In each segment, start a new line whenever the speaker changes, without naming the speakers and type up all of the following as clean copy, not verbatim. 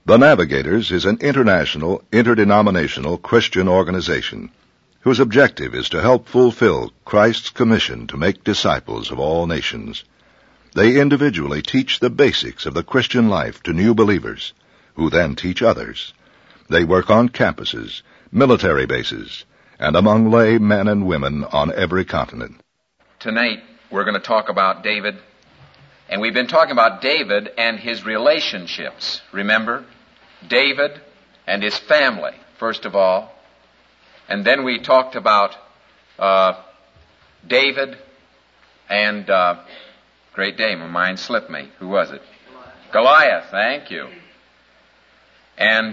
The Navigators is an international, interdenominational Christian organization whose objective is to help fulfill Christ's commission to make disciples of all nations. They individually teach the basics of the Christian life to new believers, who then teach others. They work on campuses, military bases, and among lay men and women on every continent.
Tonight, we're going to talk about David, and we've been talking about David and his relationships. Remember? David and his family, first of all. And then we talked about David and, great day, my mind slipped me. Who was it? Goliath, thank you. And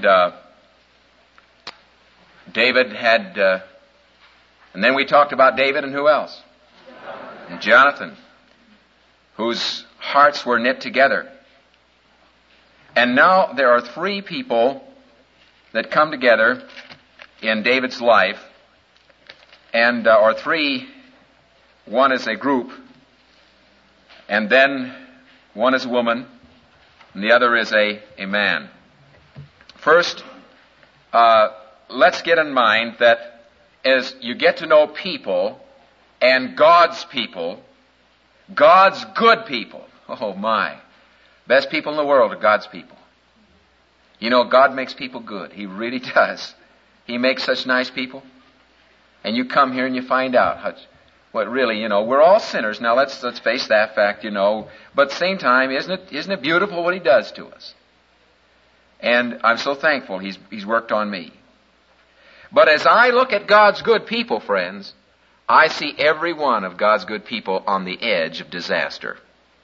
David had, and then we talked about David and who else? And Jonathan, whose hearts were knit together. And now there are three people that come together in David's life, and or three. One is a group, and then one is a woman, and the other is a man. First, let's get in mind that as you get to know people, and God's people, God's good people, oh my, best people in the world are God's people. You know, God makes people good. He really does. He makes such nice people. And you come here and you find out what really, you know, we're all sinners. Now let's face that fact, you know. But at the same time, isn't it beautiful what He does to us? And I'm so thankful He's worked on me. But as I look at God's good people, friends, I see every one of God's good people on the edge of disaster.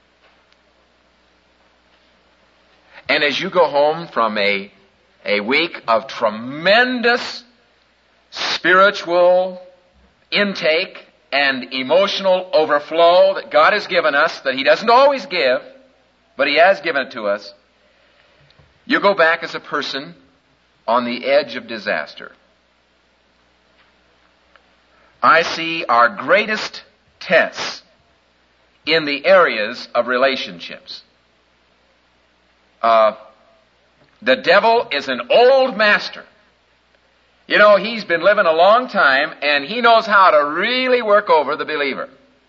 And as you go home from a week of tremendous spiritual intake and emotional overflow that God has given us, that He doesn't always give, but He has given it to us, you go back as a person on the edge of disaster. I see our greatest tests in the areas of relationships. The devil is an old master. You know, he's been living a long time, and he knows how to really work over the believer.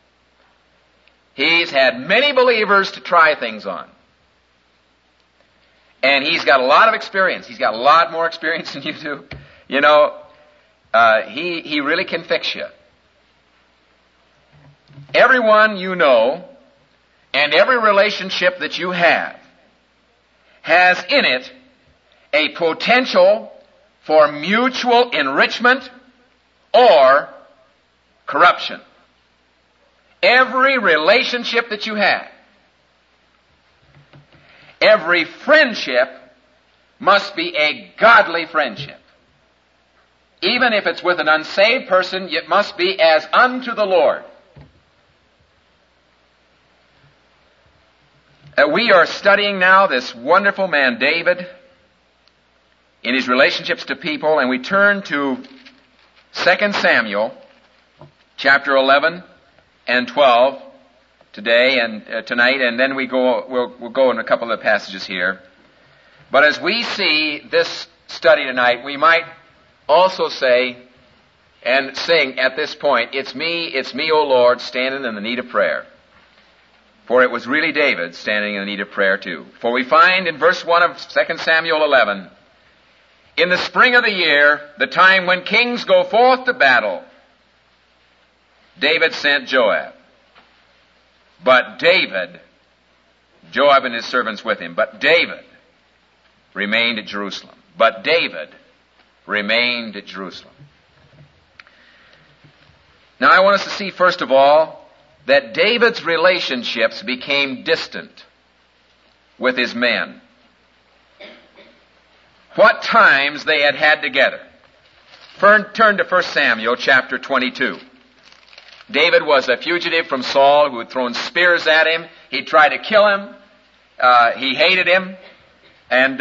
He's had many believers to try things on. And he's got a lot of experience. He's got a lot more experience than you do. You know, he really can fix you. Everyone you know, and every relationship that you have, has in it a potential for mutual enrichment or corruption. Every relationship that you have, every friendship must be a godly friendship. Even if it's with an unsaved person, it must be as unto the Lord. We are studying now this wonderful man, David, in his relationships to people, and we turn to 2 Samuel, chapter 11 and 12 today and tonight, and then we'll go in a couple of passages here. But as we see this study tonight, we might also say and sing at this point, it's me, O Lord, standing in the need of prayer. For it was really David standing in the need of prayer too. For we find in verse 1 of 2 Samuel 11, in the spring of the year, the time when kings go forth to battle, David sent Joab. But David, Joab and his servants with him, but David remained at Jerusalem. But David remained at Jerusalem. Now I want us to see first of all that David's relationships became distant with his men. What times they had had together. Turn to 1 Samuel chapter 22. David was a fugitive from Saul who had thrown spears at him. He tried to kill him. He hated him. And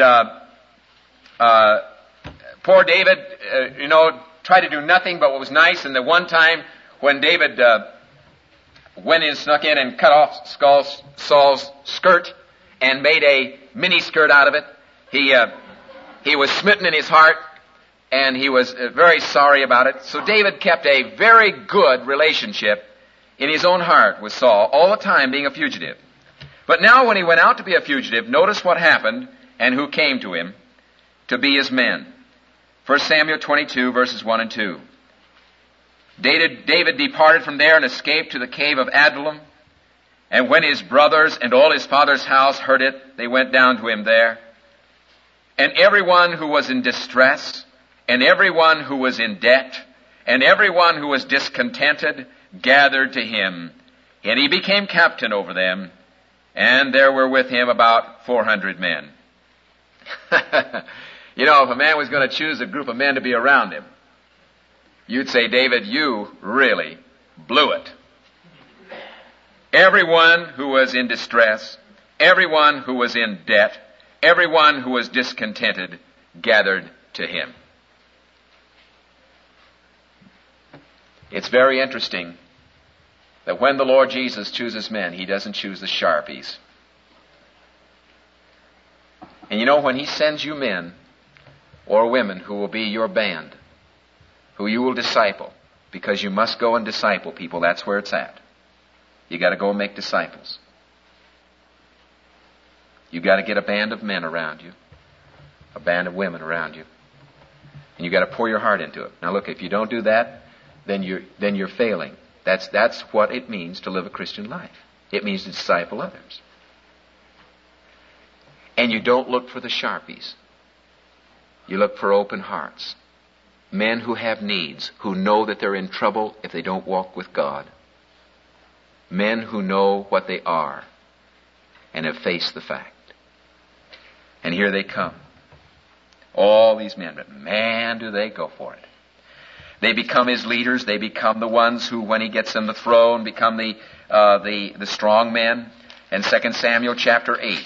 poor David, tried to do nothing but what was nice. And the one time when David went in, snuck in, and cut off Saul's skirt and made a mini skirt out of it, he He was smitten in his heart, and he was very sorry about it. So David kept a very good relationship in his own heart with Saul, all the time being a fugitive. But now when he went out to be a fugitive, notice what happened and who came to him to be his men. 1 Samuel 22, verses 1 and 2. David departed from there and escaped to the cave of Adullam. And when his brothers and all his father's house heard it, they went down to him there. And everyone who was in distress, and everyone who was in debt, and everyone who was discontented, gathered to him. And he became captain over them, and there were with him about 400 men. You know, if a man was going to choose a group of men to be around him, you'd say, David, you really blew it. Everyone who was in distress, everyone who was in debt, everyone who was discontented gathered to him. It's very interesting that when the Lord Jesus chooses men, he doesn't choose the sharpies. And you know, when he sends you men or women who will be your band, who you will disciple, because you must go and disciple people, that's where it's at. You got to go and make disciples. You got to get a band of men around you, a band of women around you, and you got to pour your heart into it. Now look, if you don't do that, then you're failing. That's what it means to live a Christian life. It means to disciple others. And you don't look for the sharpies. You look for open hearts. Men who have needs, who know that they're in trouble if they don't walk with God. Men who know what they are and have faced the fact. And here they come. All these men, but man, do they go for it. They become his leaders. They become the ones who, when he gets them the throne, become the strong men. And 2 Samuel chapter 8.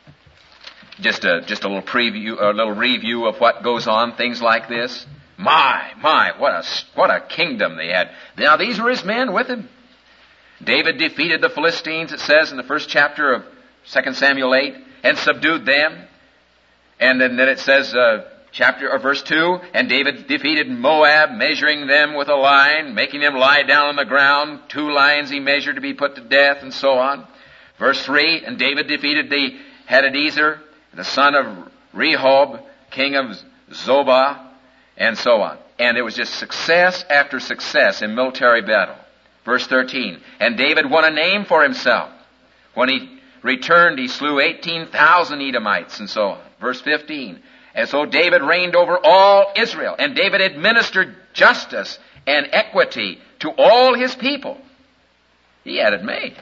Just a little preview, a little review of what goes on, things like this. My, what a kingdom they had. Now these were his men with him. David defeated the Philistines, it says in the first chapter of 2 Samuel 8, and subdued them. And then it says, verse 2, and David defeated Moab, measuring them with a line, making them lie down on the ground. 2 lions he measured to be put to death, and so on. Verse 3, and David defeated the Hadadezer, the son of Rehob, king of Zobah, and so on. And it was just success after success in military battle. Verse 13, and David won a name for himself. When he returned, he slew 18,000 Edomites, and so on. Verse 15, and so David reigned over all Israel, and David administered justice and equity to all his people. He had it made.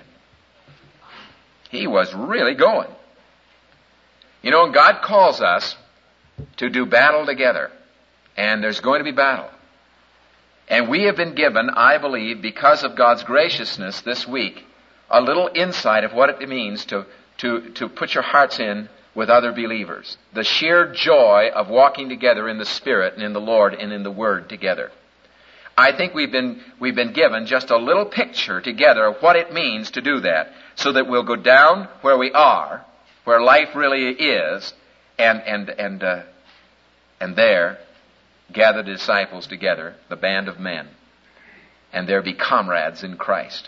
He was really going. You know, God calls us to do battle together, and there's going to be battle. And we have been given, I believe, because of God's graciousness this week, a little insight of what it means to put your hearts in with other believers. The sheer joy of walking together in the Spirit and in the Lord and in the Word together. I think we've been given just a little picture together of what it means to do that, so that we'll go down where we are, where life really is, and there gather the disciples together, the band of men, and there be comrades in Christ.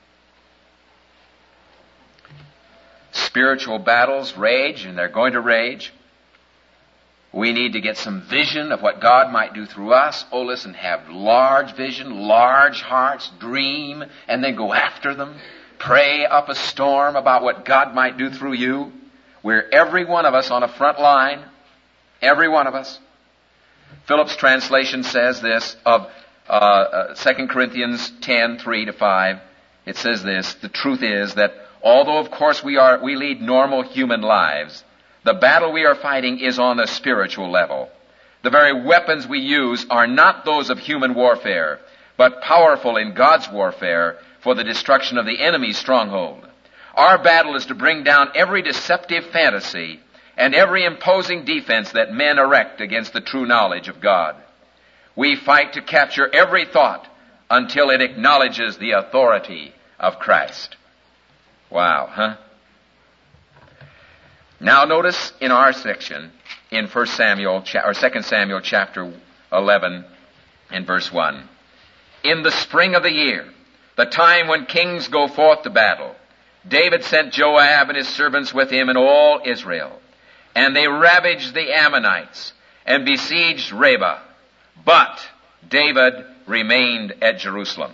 Spiritual battles rage, and they're going to rage. We need to get some vision of what God might do through us. Oh, listen, have large vision, large hearts, dream, and then go after them. Pray up a storm about what God might do through you. We're every one of us on a front line. Every one of us. Phillips' translation says this of 2 Corinthians 10, 3-5. It says this, the truth is that although of course we lead normal human lives, the battle we are fighting is on the spiritual level. The very weapons we use are not those of human warfare, but powerful in God's warfare for the destruction of the enemy's stronghold. Our battle is to bring down every deceptive fantasy and every imposing defense that men erect against the true knowledge of God. We fight to capture every thought until it acknowledges the authority of Christ. Wow, huh? Now notice in our section, in 1 Samuel or 2 Samuel chapter 11 and verse 1. In the spring of the year, the time when kings go forth to battle, David sent Joab and his servants with him and all Israel. And they ravaged the Ammonites and besieged Rabbah. But David remained at Jerusalem.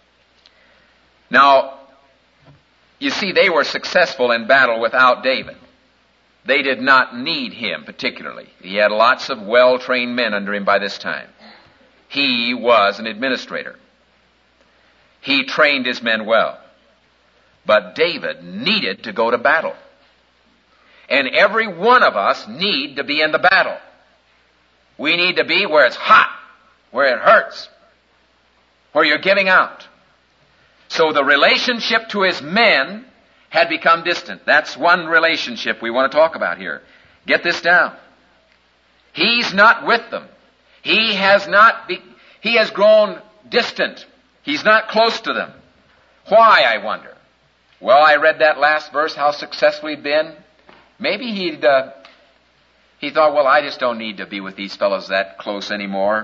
Now, you see, they were successful in battle without David. They did not need him particularly. He had lots of well-trained men under him by this time. He was an administrator. He trained his men well. But David needed to go to battle. And every one of us need to be in the battle. We need to be where it's hot, where it hurts, where you're giving out. So the relationship to his men had become distant. That's one relationship we want to talk about here. Get this down. He's not with them. He has grown distant. He's not close to them. Why, I wonder? Well, I read that last verse, how successful he'd been. Maybe he thought, well, I just don't need to be with these fellows that close anymore.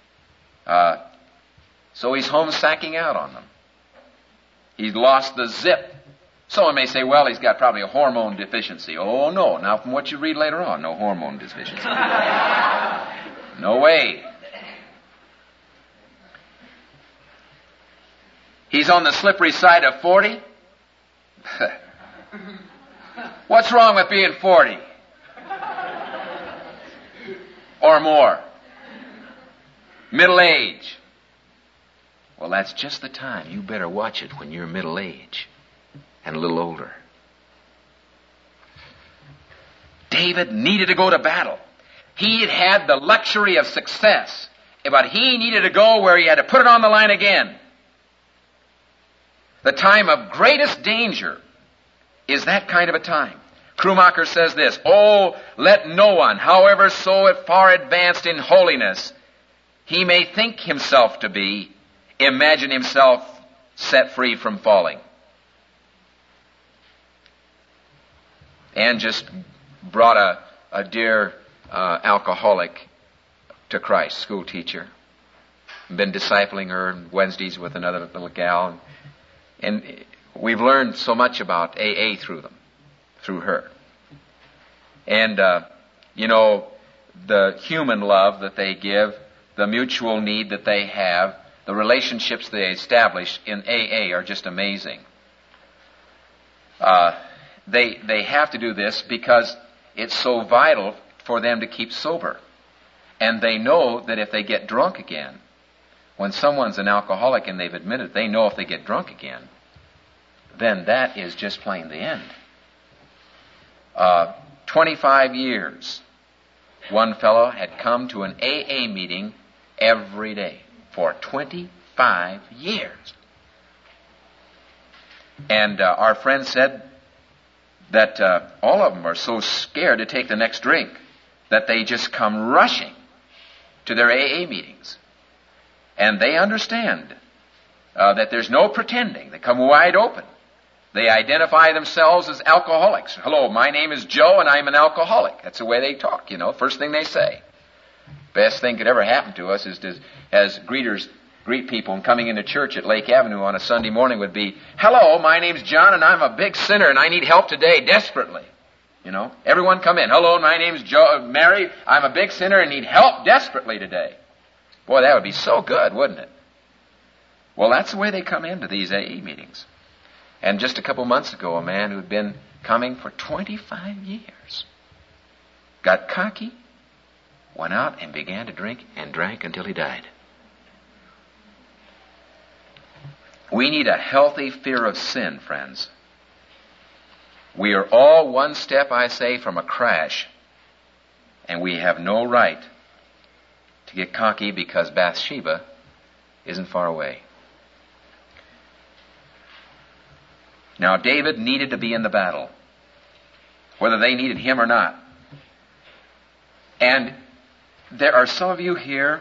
So he's home sacking out on them. He's lost the zip. Someone may say, well, he's got probably a hormone deficiency. Oh, no. Now, from what you read later on, no hormone deficiency. No way. He's on the slippery side of 40. What's wrong with being 40? Or more? Middle age. Well, that's just the time. You better watch it when you're middle age and a little older. David needed to go to battle. He had had the luxury of success, but he needed to go where he had to put it on the line again. The time of greatest danger is that kind of a time. Krummacher says this, oh, let no one, however so far advanced in holiness he may think himself to be, imagine himself set free from falling. Ann just brought a dear alcoholic to Christ, school teacher. Been discipling her Wednesdays with another little gal. And we've learned so much about AA through her. And, the human love that they give, the mutual need that they have, the relationships they establish in AA are just amazing. They have to do this because it's so vital for them to keep sober. And they know that if they get drunk again, when someone's an alcoholic and they've admitted, they know if they get drunk again, then that is just plain the end. 25 years, one fellow had come to an AA meeting every day for 25 years. And our friend said that all of them are so scared to take the next drink that they just come rushing to their AA meetings. And they understand that there's no pretending. They come wide open. They identify themselves as alcoholics. Hello, my name is Joe and I'm an alcoholic. That's the way they talk, first thing they say. Best thing could ever happen to us is to, as greeters greet people and coming into church at Lake Avenue on a Sunday morning would be, hello, my name's John and I'm a big sinner and I need help today desperately. Everyone come in. Hello, my name's Mary. I'm a big sinner and need help desperately today. Boy, that would be so good, wouldn't it? Well, that's the way they come into these AA meetings. And just a couple months ago, a man who'd been coming for 25 years got cocky, went out and began to drink and drank until he died. We need a healthy fear of sin, friends. We are all one step, I say, from a crash, and we have no right to get cocky because Bathsheba isn't far away. Now, David needed to be in the battle, whether they needed him or not. And there are some of you here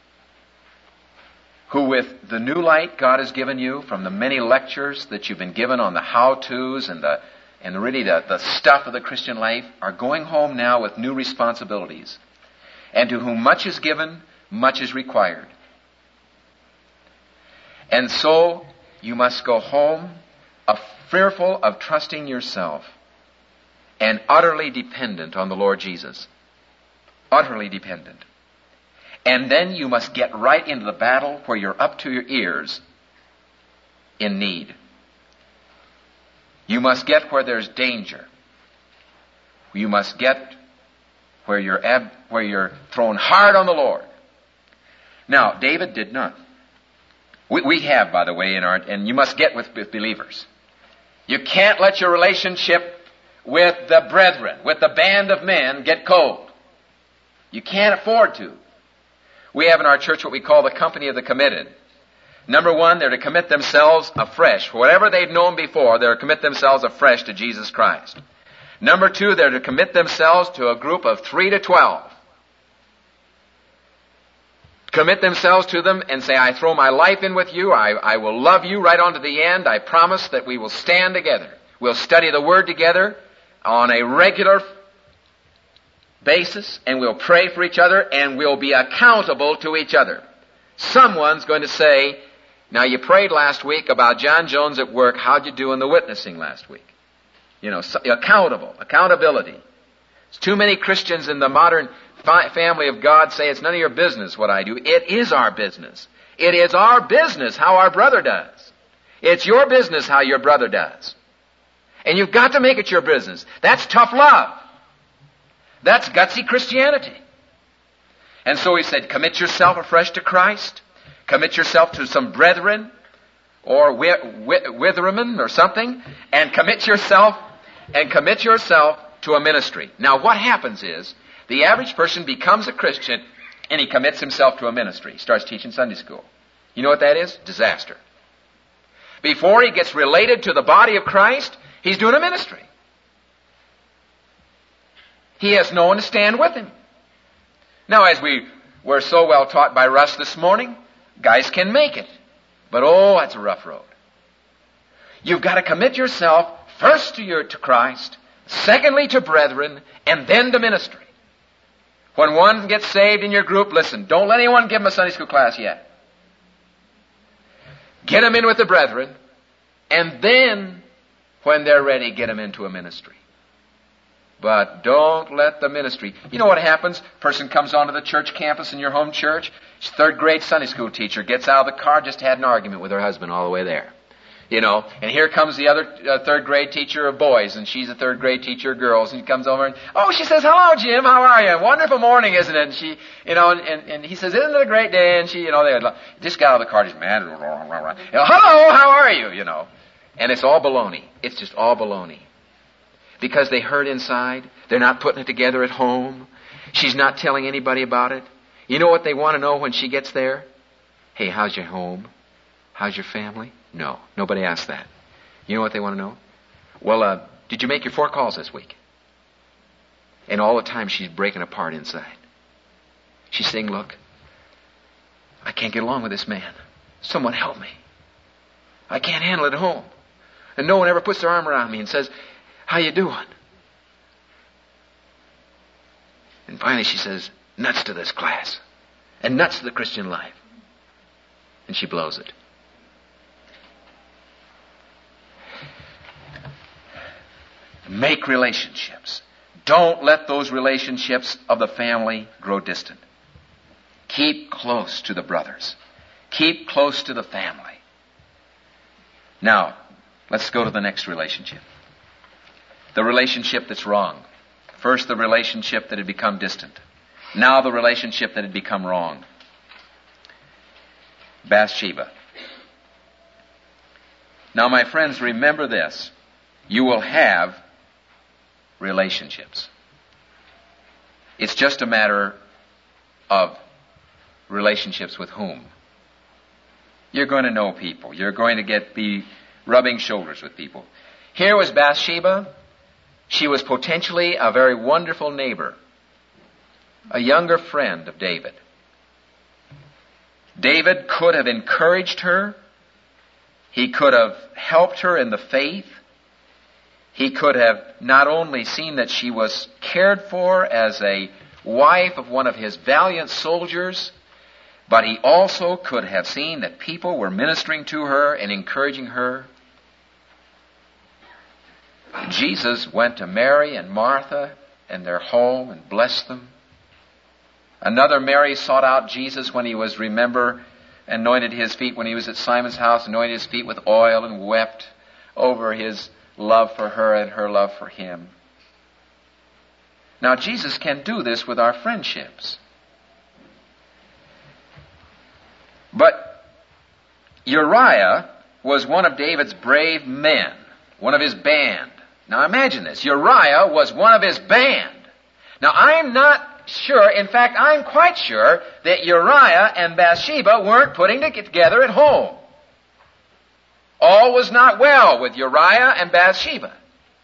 who, with the new light God has given you from the many lectures that you've been given on the how-tos and and really the stuff of the Christian life are going home now with new responsibilities. And to whom much is given, much is required. And so you must go home fearful of trusting yourself and utterly dependent on the Lord Jesus. Utterly dependent. And then you must get right into the battle where you're up to your ears in need. You must get where there's danger. You must get where you're thrown hard on the Lord. Now, David did not. We have, by the way, and you must get with believers. You can't let your relationship with the brethren, with the band of men, get cold. You can't afford to. We have in our church what we call the company of the committed. Number one, they're to commit themselves afresh. Whatever they've known before, they're to commit themselves afresh to Jesus Christ. Number two, they're to commit themselves to a group of 3 to 12. Commit themselves to them and say, I throw my life in with you. I will love you right on to the end. I promise that we will stand together. We'll study the Word together on a regular basis, and we'll pray for each other, and we'll be accountable to each other. Someone's going to say, now you prayed last week about John Jones at work. How'd you do in the witnessing last week? Accountability. There's too many Christians in the modern family of God say it's none of your business what I do. It is our business. It is our business how our brother does. It's your business how your brother does. And you've got to make it your business. That's tough love. That's gutsy Christianity. And so he said, commit yourself afresh to Christ. Commit yourself to some brethren or withermen or something. And commit yourself to a ministry. Now what happens is, the average person becomes a Christian and he commits himself to a ministry. He starts teaching Sunday school. You know what that is? Disaster. Before he gets related to the body of Christ, he's doing a ministry. He has no one to stand with him. Now, as we were so well taught by Russ this morning, guys can make it. But that's a rough road. You've got to commit yourself first to Christ, secondly to brethren, and then to ministry. When one gets saved in your group, listen, don't let anyone give them a Sunday school class yet. Get them in with the brethren, and then, when they're ready, get them into a ministry. But don't let the ministry... You know what happens? Person comes onto the church campus in your home church. She's a third grade Sunday school teacher. Gets out of the car, just had an argument with her husband all the way there. And here comes the other third grade teacher of boys, and she's a third grade teacher of girls, and he comes over and, she says, hello, Jim, how are you? Wonderful morning, isn't it? And she, and he says, isn't it a great day? And she, they just got out of the car, just mad, hello, how are you? And it's all baloney. It's just all baloney. Because they hurt inside. They're not putting it together at home. She's not telling anybody about it. You know what they want to know when she gets there? Hey, how's your home? How's your family? No, nobody asked that. You know what they want to know? Well, did you make your 4 calls this week? And all the time she's breaking apart inside. She's saying, look, I can't get along with this man. Someone help me. I can't handle it at home. And no one ever puts their arm around me and says, how you doing? And finally she says, nuts to this class. And nuts to the Christian life. And she blows it. Make relationships. Don't let those relationships of the family grow distant. Keep close to the brothers. Keep close to the family. Now, let's go to the next relationship. The relationship that's wrong. First, the relationship that had become distant. Now, the relationship that had become wrong. Bathsheba. Now, my friends, remember this. You will have relationships. It's just a matter of relationships with whom. You're going to know people. You're going to be rubbing shoulders with people. Here was Bathsheba. She was potentially a very wonderful neighbor, a younger friend of David. David could have encouraged her. He could have helped her in the faith. He could have not only seen that she was cared for as a wife of one of his valiant soldiers, but he also could have seen that people were ministering to her and encouraging her. Jesus went to Mary and Martha in their home and blessed them. Another Mary sought out Jesus when he was, remember, anointed his feet when he was at Simon's house, anointed his feet with oil and wept over his love for her and her love for him. Now, Jesus can do this with our friendships. But Uriah was one of David's brave men, one of his band. Now imagine this. Uriah was one of his band. Now I'm not sure, in fact I'm quite sure, that Uriah and Bathsheba weren't putting it together at home. All was not well with Uriah and Bathsheba.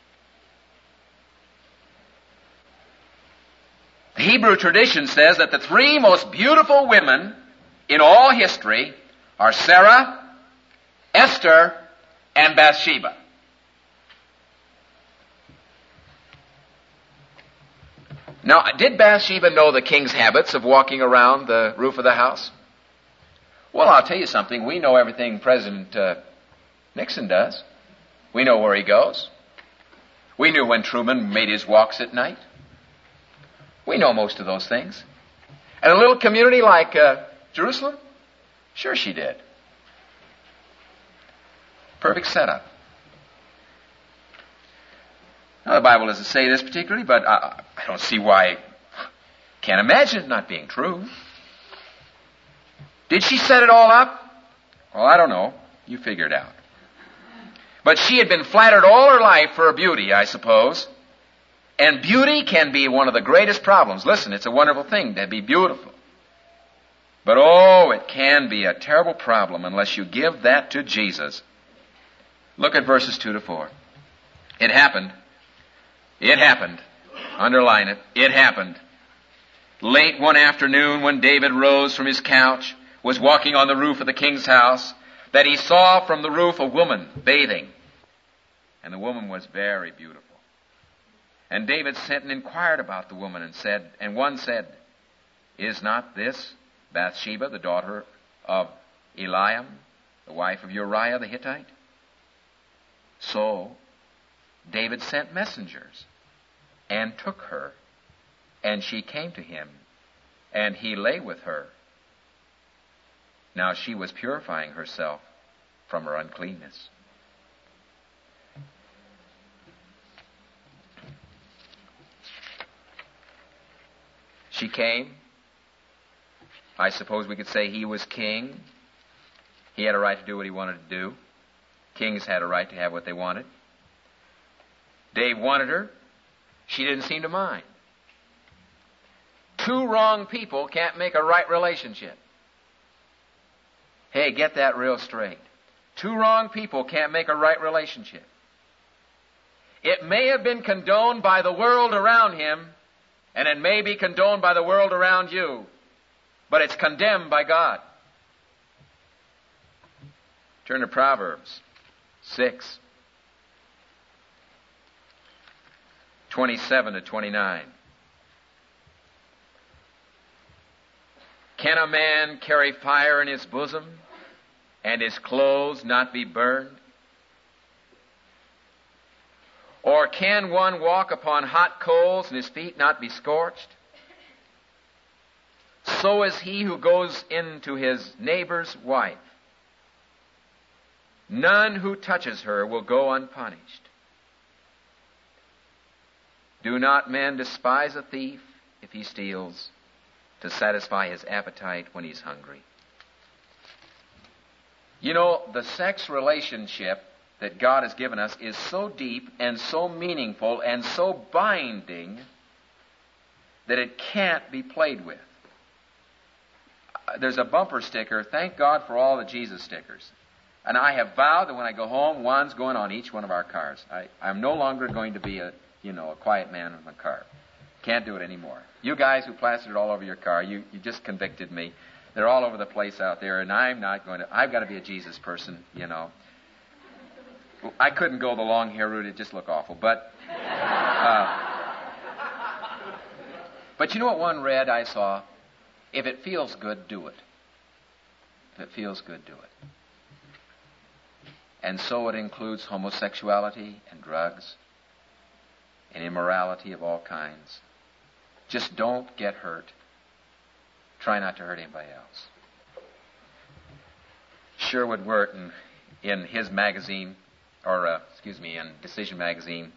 The Hebrew tradition says that the three most beautiful women in all history are Sarah, Esther, and Bathsheba. Now, did Bathsheba know the king's habits of walking around the roof of the house? Well, I'll tell you something. We know everything President Nixon does. We know where he goes. We knew when Truman made his walks at night. We know most of those things. And a little community like Jerusalem? Sure she did. Perfect setup. Now, the Bible doesn't say this particularly, but I don't see why. Can't imagine it not being true. Did she set it all up? Well, I don't know. You figure it out. But she had been flattered all her life for her beauty, I suppose. And beauty can be one of the greatest problems. Listen, it's a wonderful thing to be beautiful. But oh, it can be a terrible problem unless you give that to Jesus. Look at verses 2 to 4. It happened. It happened. Underline it. It happened. Late one afternoon when David rose from his couch, was walking on the roof of the king's house, that he saw from the roof a woman bathing. And the woman was very beautiful. And David sent and inquired about the woman and one said, "Is not this Bathsheba, the daughter of Eliam, the wife of Uriah the Hittite?" So David sent messengers and took her, and she came to him, and he lay with her. Now she was purifying herself from her uncleanness. She came. I suppose we could say he was king. He had a right to do what he wanted to do. Kings had a right to have what they wanted. Dave wanted her. She didn't seem to mind. Two wrong people can't make a right relationship. Hey, get that real straight. Two wrong people can't make a right relationship. It may have been condoned by the world around him, and it may be condoned by the world around you, but it's condemned by God. Turn to Proverbs 6, 27 to 29. Can a man carry fire in his bosom, and his clothes not be burned? Or can one walk upon hot coals, and his feet not be scorched? So is he who goes into his neighbor's wife. None who touches her will go unpunished. Do not men despise a thief if he steals, to satisfy his appetite when he's hungry? You know, the sex relationship that God has given us is so deep and so meaningful and so binding that it can't be played with. There's a bumper sticker, thank God for all the Jesus stickers. And I have vowed that when I go home, one's going on each one of our cars. I'm no longer going to be a quiet man in my car. Can't do it anymore. You guys who plastered it all over your car, you just convicted me. They're all over the place out there, and I'm not going to. I've got to be a Jesus person, I couldn't go the long hair route. It'd just look awful. But you know what one read I saw? If it feels good, do it. If it feels good, do it. And so it includes homosexuality and drugs and immorality of all kinds. Just don't get hurt. Try not to hurt anybody else. Sherwood Wirt in his magazine, in Decision magazine,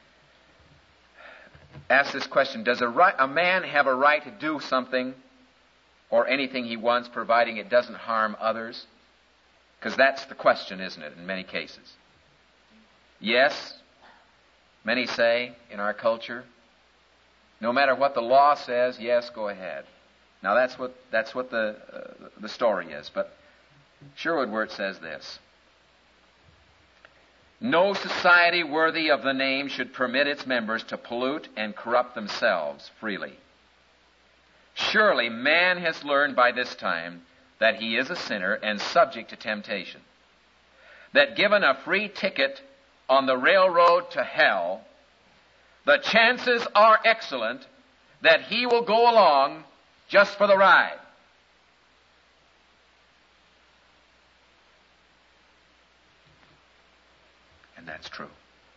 asked this question: does a man have a right to do something or anything he wants, providing it doesn't harm others? Because that's the question, isn't it, in many cases? Yes, many say in our culture, no matter what the law says, yes, go ahead. Now that's what the story is. But Sherwood Wirt says this: no society worthy of the name should permit its members to pollute and corrupt themselves freely. Surely man has learned by this time that he is a sinner and subject to temptation. That given a free ticket on the railroad to hell, the chances are excellent that he will go along just for the ride. And that's true.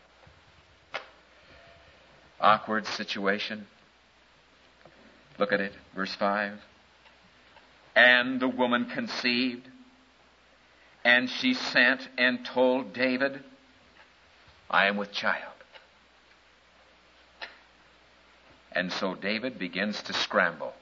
Awkward situation. Look at it, verse 5. And the woman conceived, and she sent and told David, I am with child. And so David begins to scramble.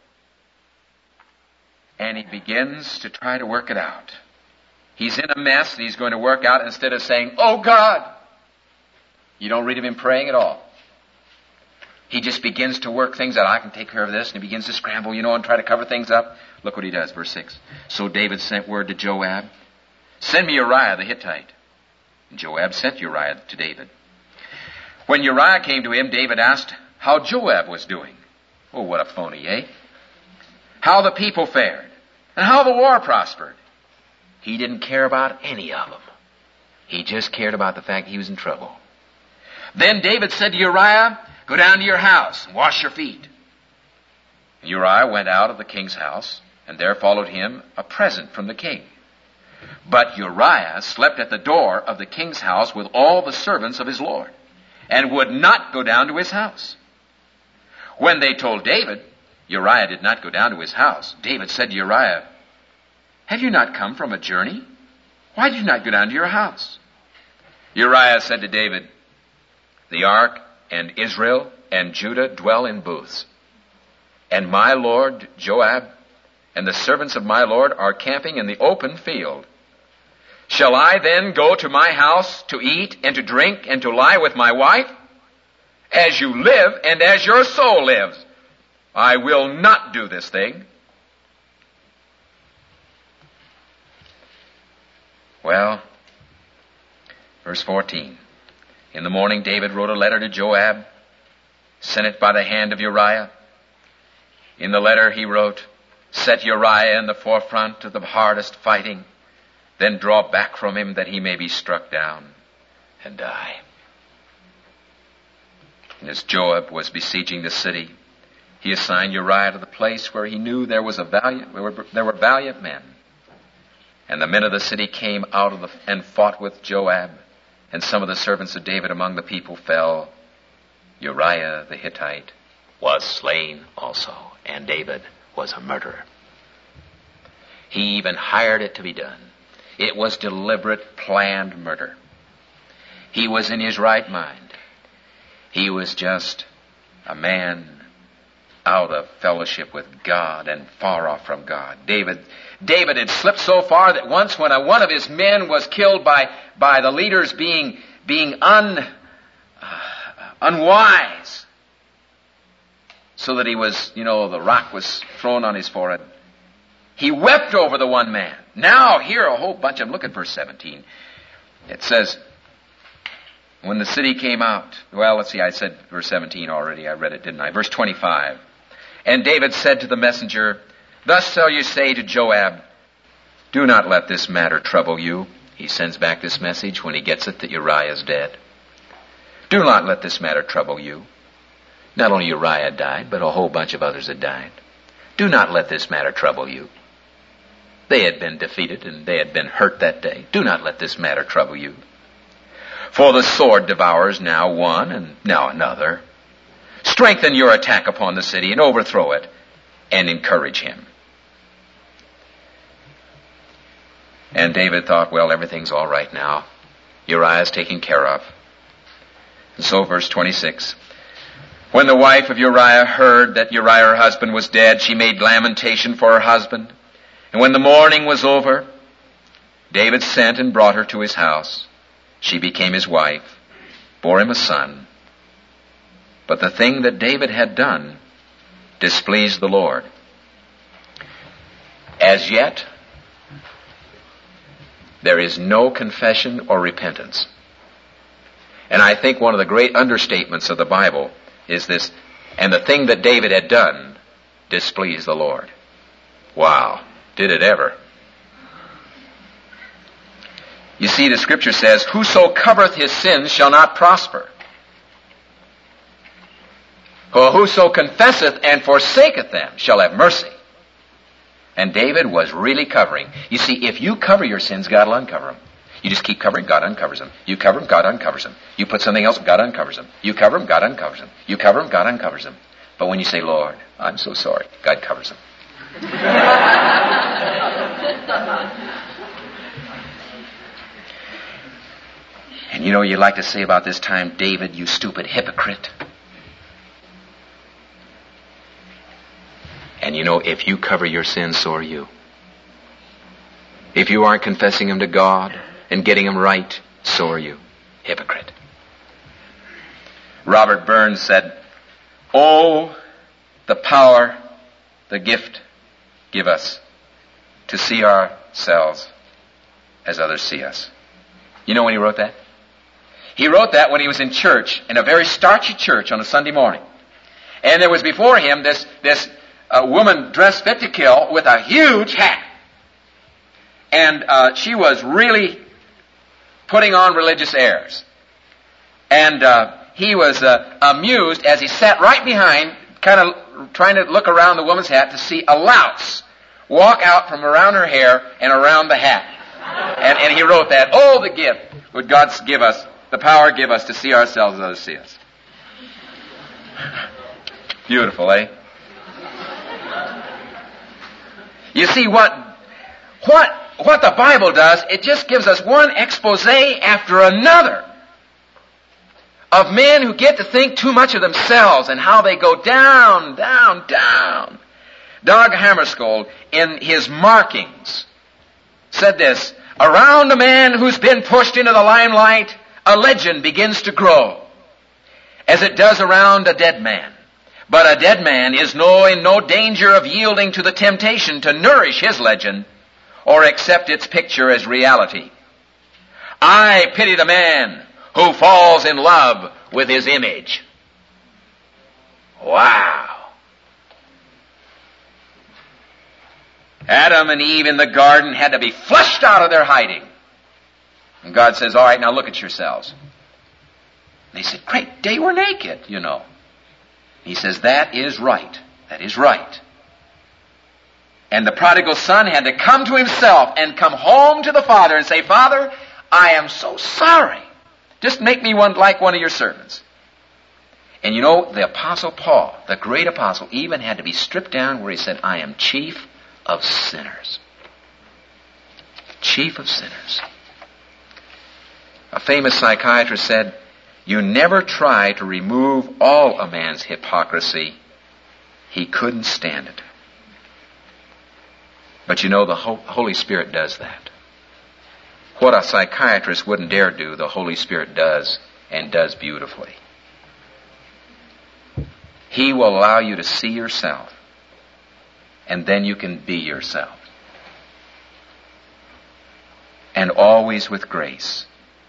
And he begins to try to work it out. He's in a mess, and he's going to work out instead of saying, oh God! You don't read of him praying at all. He just begins to work things out. I can take care of this. And he begins to scramble, and try to cover things up. Look what he does, verse 6. So David sent word to Joab, send me Uriah the Hittite. And Joab sent Uriah to David. When Uriah came to him, David asked how Joab was doing. Oh, what a phony, eh? How the people fared, and how the war prospered. He didn't care about any of them. He just cared about the fact he was in trouble. Then David said to Uriah, go down to your house and wash your feet. Uriah went out of the king's house, and there followed him a present from the king. But Uriah slept at the door of the king's house with all the servants of his lord, and would not go down to his house. When they told David, Uriah did not go down to his house. David said to Uriah, have you not come from a journey? Why did you not go down to your house? Uriah said to David, the ark and Israel and Judah dwell in booths, and my lord Joab and the servants of my lord are camping in the open field. Shall I then go to my house to eat and to drink and to lie with my wife? As you live and as your soul lives, I will not do this thing. Well, verse 14. In the morning David wrote a letter to Joab, sent it by the hand of Uriah. In the letter he wrote, set Uriah in the forefront of the hardest fighting, then draw back from him that he may be struck down and die. And as Joab was besieging the city, he assigned Uriah to the place where he knew there were valiant men. And the men of the city came out and fought with Joab, and some of the servants of David among the people fell. Uriah the Hittite was slain also, and David was a murderer. He even hired it to be done. It was deliberate, planned murder. He was in his right mind. He was just a man out of fellowship with God and far off from God. David had slipped so far that once when one of his men was killed by the leaders being unwise, so that he was, the rock was thrown on his forehead, he wept over the one man. Now here a whole bunch of them. Look at verse 17. It says, when the city came out, well, let's see, I said verse 17 already. I read it, didn't I? Verse 25. And David said to the messenger, thus shall you say to Joab, do not let this matter trouble you. he sends back this message when he gets it that Uriah is dead. Do not let this matter trouble you. Not only Uriah died, but a whole bunch of others had died. Do not let this matter trouble you. They had been defeated and they had been hurt that day. Do not let this matter trouble you. For the sword devours now one and now another. Strengthen your attack upon the city and overthrow it, and encourage him. And David thought, well, everything's all right now. Uriah's taken care of. And so verse 26. When the wife of Uriah heard that Uriah, her husband, was dead, she made lamentation for her husband. And when the mourning was over, David sent and brought her to his house. She became his wife, bore him a son. But the thing that David had done displeased the Lord. As yet, there is no confession or repentance. And I think one of the great understatements of the Bible is this, and the thing that David had done displeased the Lord. Wow, did it ever? You see, the scripture says, whoso covereth his sins shall not prosper. For whoso confesseth and forsaketh them shall have mercy. And David was really covering. You see, if you cover your sins, God will uncover them. You just keep covering, God uncovers them. You cover them, God uncovers them. You put something else, God uncovers them. You cover them, God uncovers them. You cover them, God uncovers them. But when you say, Lord, I'm so sorry, God covers them. And you know what you'd like to say about this time? David, you stupid hypocrite. And you know, if you cover your sins, so are you. If you aren't confessing them to God and getting them right, so are you. Hypocrite. Robert Burns said, oh, the power, the gift give us to see ourselves as others see us. You know when he wrote that? He wrote that when he was in church, in a very starchy church on a Sunday morning. And there was before him this woman dressed fit to kill with a huge hat. And she was really putting on religious airs. And he was amused as he sat right behind, kind of trying to look around the woman's hat to see a louse walk out from around her hair and around the hat. And he wrote that, oh, the gift would God give us, the power give us to see ourselves as others see us. Beautiful, eh? You see what the Bible does, it just gives us one expose after another of men who get to think too much of themselves and how they go down, down, down. Dag Hammarskjöld, in his markings, said this, around a man who's been pushed into the limelight, a legend begins to grow, as it does around a dead man. But a dead man is in no danger of yielding to the temptation to nourish his legend or accept its picture as reality. I pity the man who falls in love with his image. Wow. Adam and Eve in the garden had to be flushed out of their hiding. And God says, all right, now look at yourselves. And they said, great, they were naked, you know. He says, that is right. That is right. And the prodigal son had to come to himself and come home to the father and say, Father, I am so sorry. Just make me like one of your servants. And you know, the Apostle Paul, the great apostle, even had to be stripped down where he said, I am chief of sinners. Chief of sinners. A famous psychiatrist said, you never try to remove all a man's hypocrisy. He couldn't stand it. But you know, the Holy Spirit does that. What a psychiatrist wouldn't dare do, the Holy Spirit does, and does beautifully. He will allow you to see yourself, and then you can be yourself. And always with grace.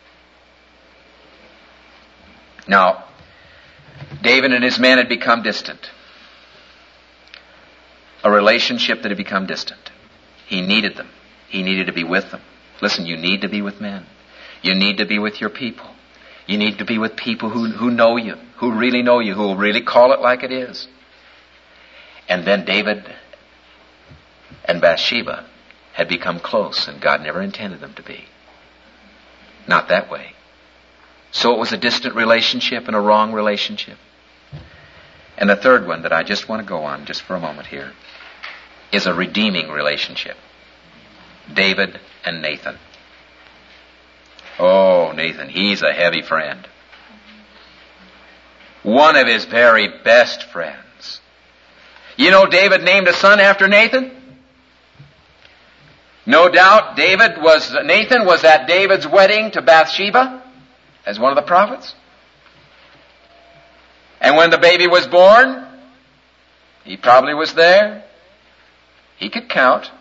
Now, David and his men had become distant. A relationship that had become distant. He needed them. He needed to be with them. Listen, you need to be with men. You need to be with your people. You need to be with people who know you, who really know you, who will really call it like it is. And then David and Bathsheba had become close, and God never intended them to be. Not that way. So it was a distant relationship and a wrong relationship. And the third one that I just want to go on just for a moment here is a redeeming relationship. David and Nathan. Oh, Nathan, he's a heavy friend. One of his very best friends. You know, David named a son after Nathan. No doubt Nathan was at David's wedding to Bathsheba as one of the prophets. And when the baby was born, he probably was there. He could count.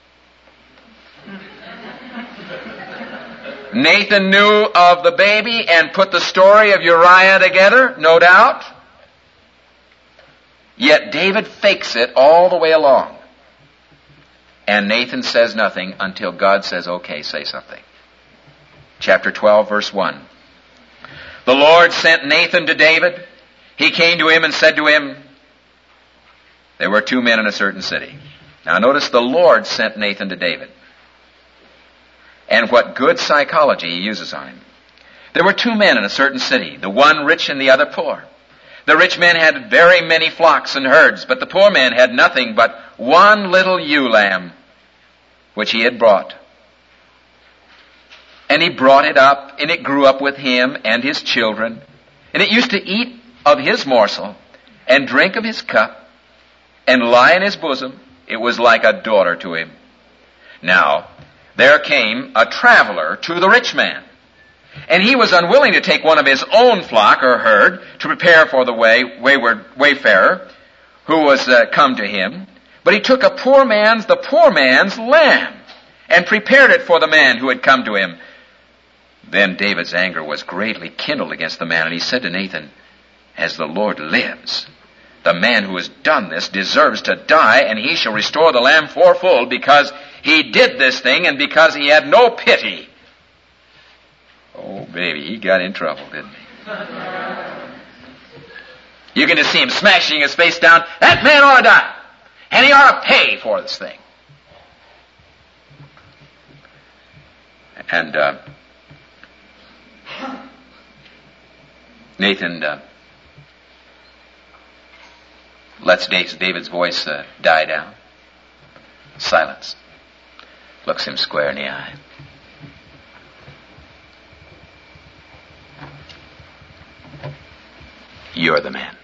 Nathan knew of the baby and put the story of Uriah together, no doubt. Yet David fakes it all the way along. And Nathan says nothing until God says, okay, say something. Chapter 12, verse 1. The Lord sent Nathan to David. He came to him and said to him, there were 2 men in a certain city. Now notice the Lord sent Nathan to David. And what good psychology he uses on him. There were 2 men in a certain city, the one rich and the other poor. The rich man had very many flocks and herds, but the poor man had nothing but one little ewe lamb, which he had brought. And he brought it up, and it grew up with him and his children. And it used to eat of his morsel, and drink of his cup, and lie in his bosom. It was like a daughter to him. Now, there came a traveler to the rich man, and he was unwilling to take one of his own flock or herd to prepare for the wayward wayfarer who was come to him. But he took the poor man's lamb, and prepared it for the man who had come to him. Then David's anger was greatly kindled against the man, and he said to Nathan, as the Lord lives, the man who has done this deserves to die, and he shall restore the lamb fourfold, because he did this thing and because he had no pity. Oh, baby, he got in trouble, didn't he? You can just see him smashing his face down. That man ought to die, and he ought to pay for this thing. And Nathan lets David's voice die down. Silence. Looks him square in the eye. You're the man.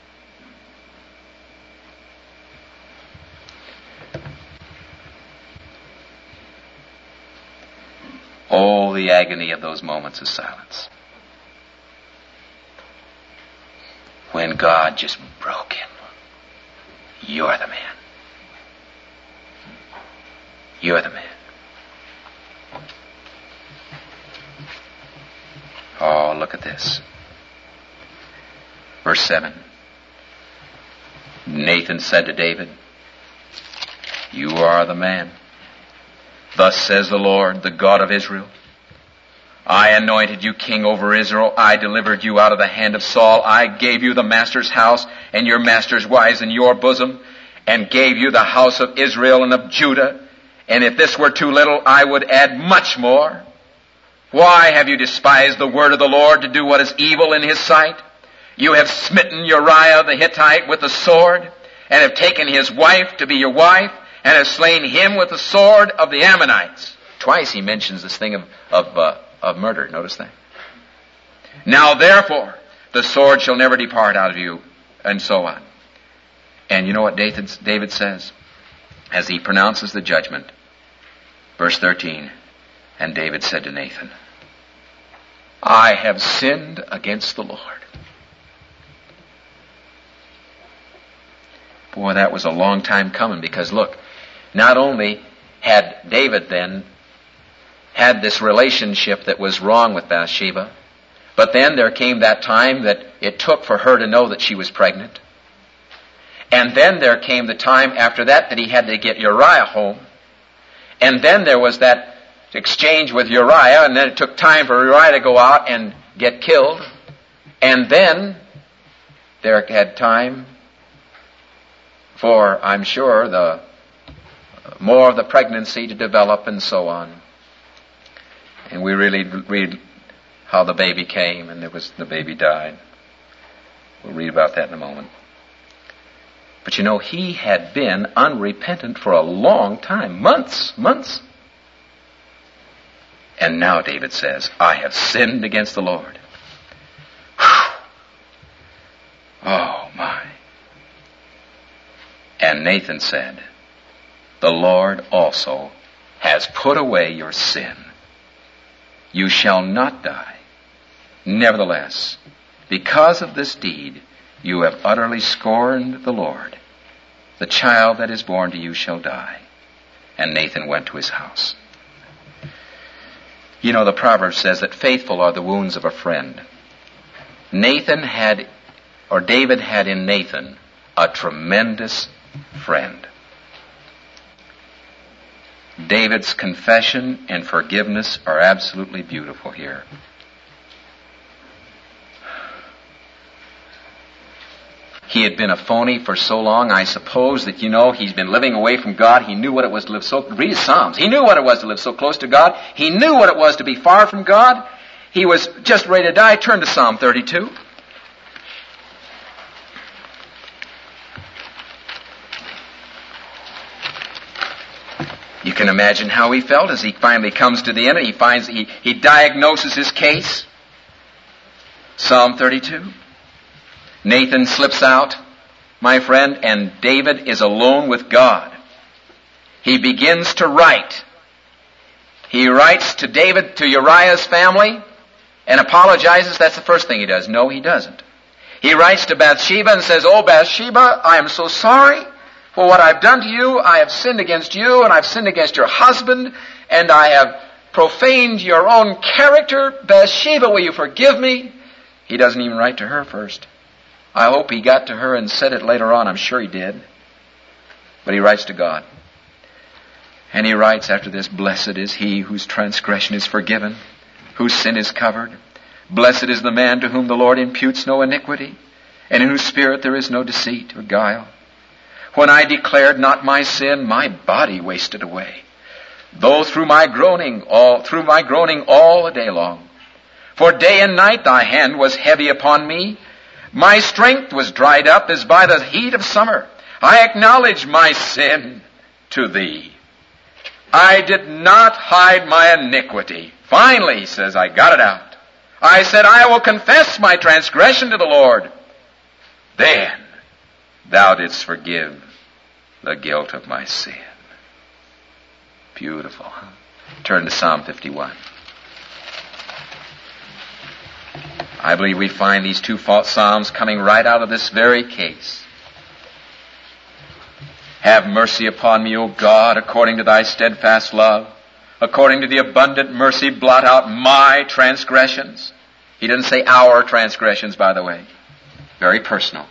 Oh, the agony of those moments of silence. When God just broke him. You're the man. You're the man. Oh, look at this. Verse 7. Nathan said to David, you are the man. Thus says the Lord, the God of Israel. I anointed you king over Israel. I delivered you out of the hand of Saul. I gave you the master's house and your master's wives in your bosom, and gave you the house of Israel and of Judah. And if this were too little, I would add much more. Why have you despised the word of the Lord to do what is evil in his sight? You have smitten Uriah the Hittite with the sword, and have taken his wife to be your wife, and have slain him with the sword of the Ammonites. Twice he mentions this thing of murder. Notice that. Now therefore, the sword shall never depart out of you, and so on. And you know what David says as he pronounces the judgment? Verse 13, and David said to Nathan, I have sinned against the Lord. Boy, that was a long time coming, because look, not only had David then had this relationship that was wrong with Bathsheba, but then there came that time that it took for her to know that she was pregnant. And then there came the time after that he had to get Uriah home. And then there was that to exchange with Uriah, and then it took time for Uriah to go out and get killed. And then there had time for, I'm sure, the more of the pregnancy to develop and so on. And we really read how the baby came and the baby died. We'll read about that in a moment. But you know, he had been unrepentant for a long time, months. And now David says, I have sinned against the Lord. Whew. Oh my. And Nathan said, the Lord also has put away your sin. You shall not die. Nevertheless, because of this deed, you have utterly scorned the Lord. The child that is born to you shall die. And Nathan went to his house. You know, the proverb says that faithful are the wounds of a friend. David had in Nathan a tremendous friend. David's confession and forgiveness are absolutely beautiful here. He had been a phony for so long, I suppose, that, he's been living away from God. He knew what it was to live read his Psalms. He knew what it was to live so close to God. He knew what it was to be far from God. He was just ready to die. Turn to Psalm 32. You can imagine how he felt as he finally comes to the end. He diagnoses his case. Psalm 32. Nathan slips out, my friend, and David is alone with God. He begins to write. He writes to Uriah's family, and apologizes. That's the first thing he does. No, he doesn't. He writes to Bathsheba and says, oh, Bathsheba, I am so sorry for what I've done to you. I have sinned against you, and I've sinned against your husband, and I have profaned your own character. Bathsheba, will you forgive me? He doesn't even write to her first. I hope he got to her and said it later on. I'm sure he did. But he writes to God. And he writes after this, blessed is he whose transgression is forgiven, whose sin is covered. Blessed is the man to whom the Lord imputes no iniquity, and in whose spirit there is no deceit or guile. When I declared not my sin, my body wasted away, though through my groaning all the day long. For day and night thy hand was heavy upon me. My strength was dried up as by the heat of summer. I acknowledge my sin to thee. I did not hide my iniquity. Finally, he says, I got it out. I said, I will confess my transgression to the Lord. Then thou didst forgive the guilt of my sin. Beautiful. Huh? Turn to Psalm 51. I believe we find these two Psalms coming right out of this very case. Have mercy upon me, O God, according to thy steadfast love. According to the abundant mercy, blot out my transgressions. He didn't say our transgressions, by the way. Very personal.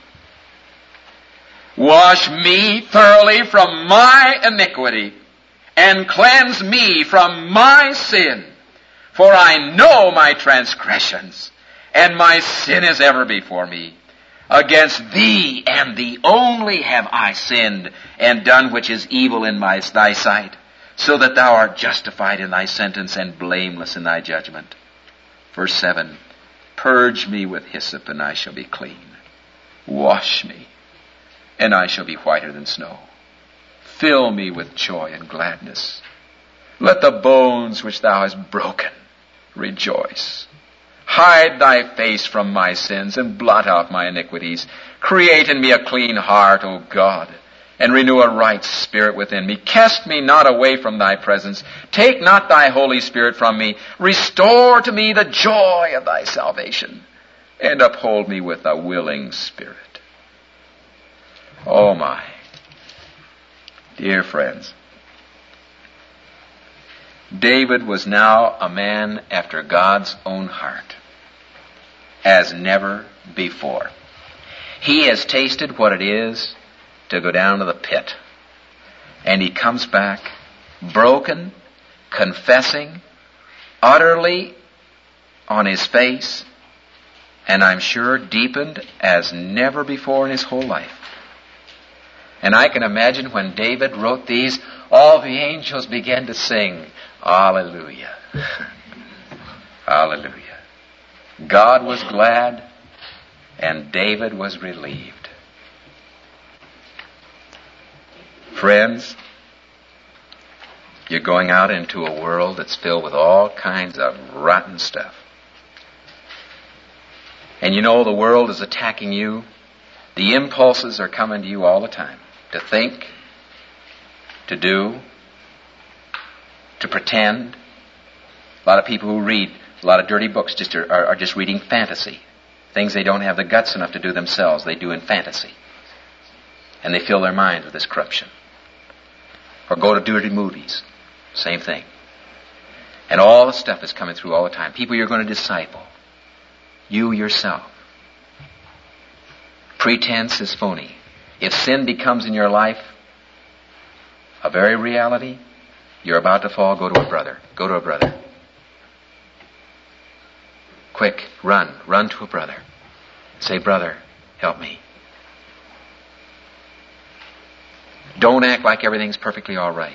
Wash me thoroughly from my iniquity, and cleanse me from my sin. For I know my transgressions, and my sin is ever before me. Against thee and thee only have I sinned, and done which is evil in thy sight, so that thou art justified in thy sentence and blameless in thy judgment. Verse 7, purge me with hyssop, and I shall be clean. Wash me, and I shall be whiter than snow. Fill me with joy and gladness. Let the bones which thou hast broken rejoice. Hide thy face from my sins and blot out my iniquities. Create in me a clean heart, O God, and renew a right spirit within me. Cast me not away from thy presence. Take not thy Holy Spirit from me. Restore to me the joy of thy salvation, and uphold me with a willing spirit. Oh my, dear friends, David was now a man after God's own heart, as never before. He has tasted what it is to go down to the pit. And he comes back broken confessing utterly on his face, and I'm sure deepened as never before in his whole life. And I can imagine when David wrote these, all the angels began to sing, Hallelujah. Hallelujah. God was glad, and David was relieved. Friends, you're going out into a world that's filled with all kinds of rotten stuff. And you know the world is attacking you. The impulses are coming to you all the time. To think, to do, to pretend. A lot of people who read a lot of dirty books are just reading fantasy. Things they don't have the guts enough to do themselves, they do in fantasy. And they fill their minds with this corruption. Or go to dirty movies. Same thing. And all the stuff is coming through all the time. People you're going to disciple. You yourself. Pretense is phony. If sin becomes in your life a very reality, you're about to fall, go to a brother. Go to a brother. Quick, run to a brother. Say, brother, help me. Don't act like everything's perfectly all right.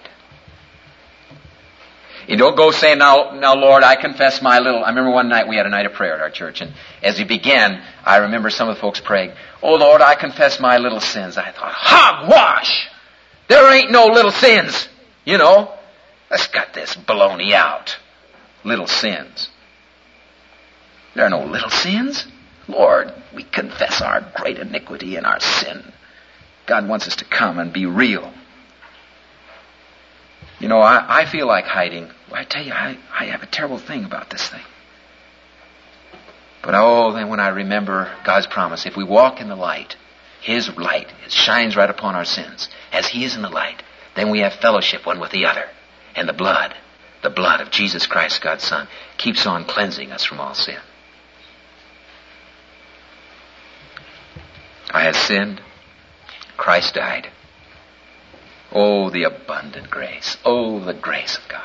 You don't go saying, now, Lord, I confess my little... I remember one night we had a night of prayer at our church, and as we began, I remember some of the folks praying, oh, Lord, I confess my little sins. I thought, hogwash! There ain't no little sins. You know, let's cut this baloney out. Little sins. There are no little sins. Lord, we confess our great iniquity and our sin. God wants us to come and be real. You know, I feel like hiding. I tell you, I have a terrible thing about this thing. But then when I remember God's promise, if we walk in the light, His light shines right upon our sins, as He is in the light, then we have fellowship one with the other. And the blood of Jesus Christ, God's Son, keeps on cleansing us from all sin. I have sinned. Christ died. Oh, the abundant grace. Oh, the grace of God.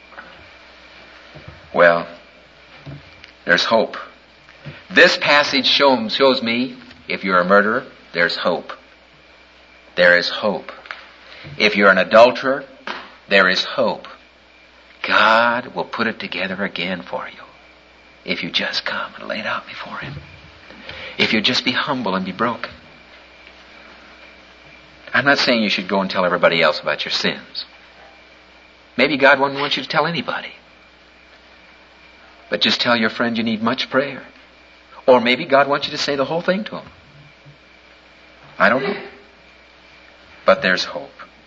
Well, there's hope. This passage shows me, if you're a murderer, there's hope. There is hope. If you're an adulterer, there is hope. God will put it together again for you. If you just come and lay it out before Him. If you just be humble and be broken. I'm not saying you should go and tell everybody else about your sins. Maybe God wouldn't want you to tell anybody. But just tell your friend you need much prayer. Or maybe God wants you to say the whole thing to him. I don't know. But there's hope.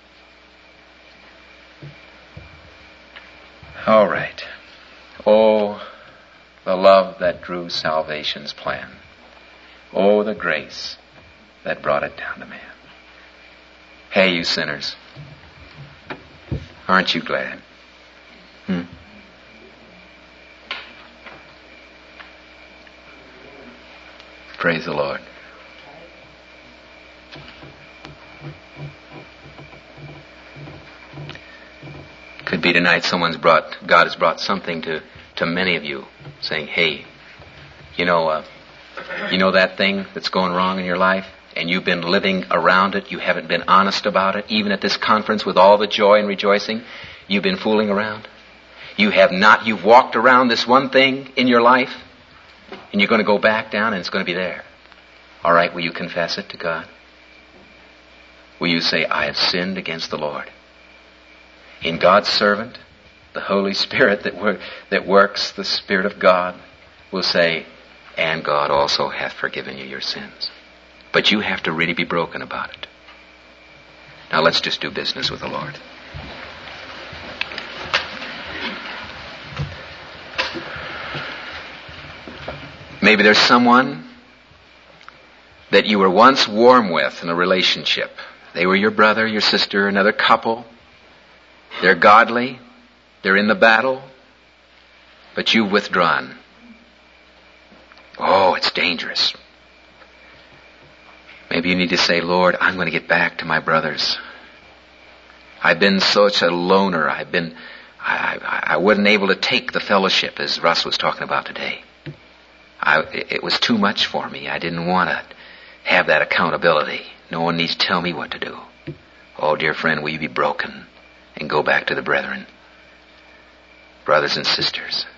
All right. Oh, the love that drew salvation's plan. Oh, the grace that brought it down to man. Hey, you sinners. Aren't you glad? Praise the Lord. Could be tonight God has brought something to many of you, saying, hey, you know that thing that's going wrong in your life? And you've been living around it. You haven't been honest about it. Even at this conference with all the joy and rejoicing, you've been fooling around. You have not. You've walked around this one thing in your life, and you're going to go back down, and it's going to be there. All right, will you confess it to God? Will you say, I have sinned against the Lord? In God's servant, the Holy Spirit that works, the Spirit of God, will say, and God also hath forgiven you your sins. But you have to really be broken about it. Now let's just do business with the Lord. Maybe there's someone that you were once warm with in a relationship. They were your brother, your sister, another couple. They're godly. They're in the battle. But you've withdrawn. Oh, it's dangerous. Maybe you need to say, Lord, I'm going to get back to my brothers. I've been such a loner. I've I wasn't able to take the fellowship as Russ was talking about today. It was too much for me. I didn't want to have that accountability. No one needs to tell me what to do. Oh, dear friend, will you be broken and go back to the brethren? Brothers and sisters,